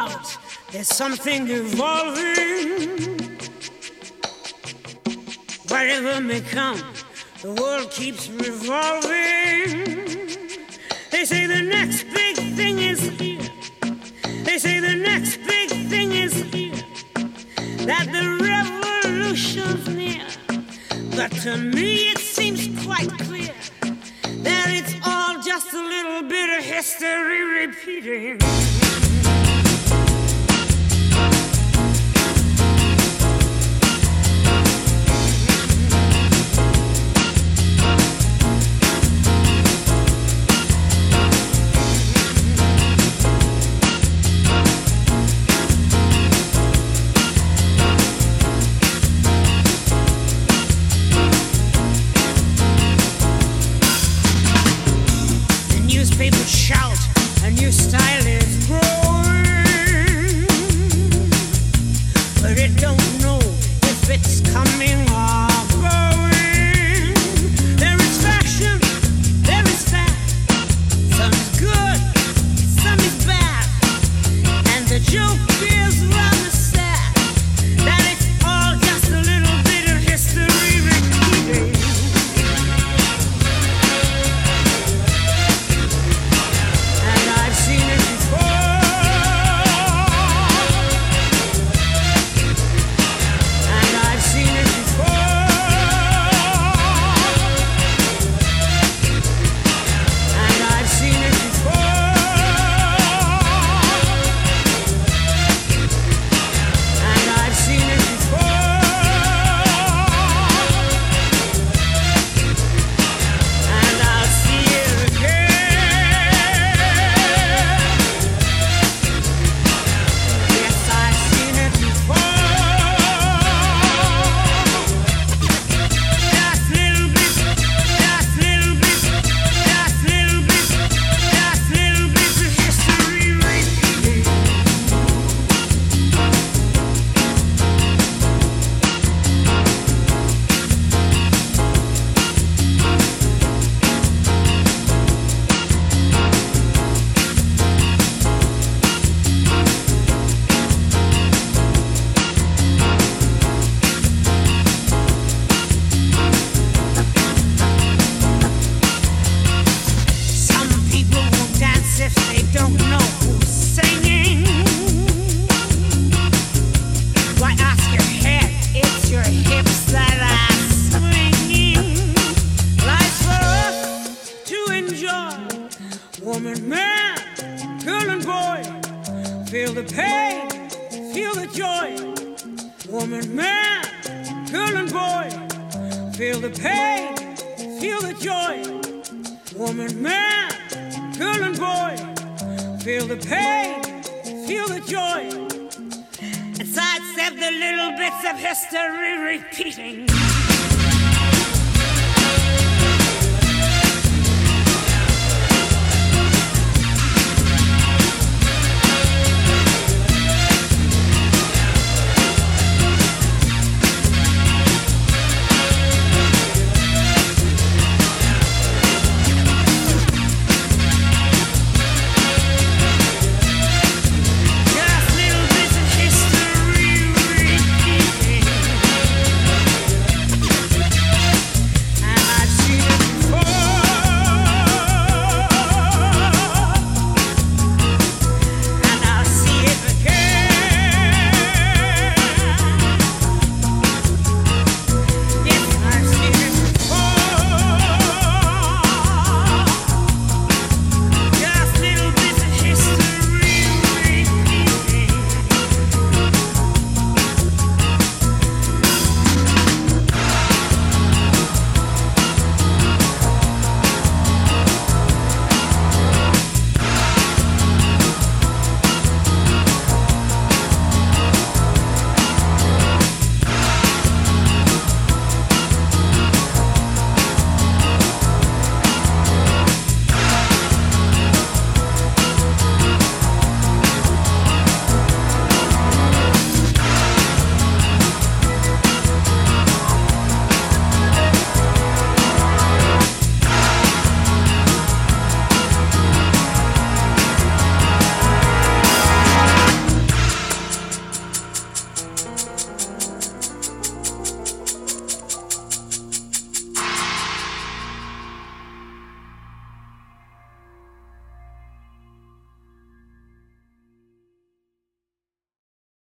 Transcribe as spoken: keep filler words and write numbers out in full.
out there's something evolving. Whatever may come, the world keeps revolving. They say the next big thing is here. They say the next big thing is here. That the revolution's near. But to me it seems quite clear that it's all just a little bit of history repeating. People shout, a new style is growing, but it don't know if it's coming or going. There is fashion, there is fat, some is good, some is bad, and the joke is rather sad that it's all just a little bit of history repeating. Woman, man, girl and boy, feel the pain, feel the joy. Woman, man, girl and boy, feel the pain, feel the joy. Woman, man, girl and boy, feel the pain, feel the joy. And sidestep the little bits of history repeating.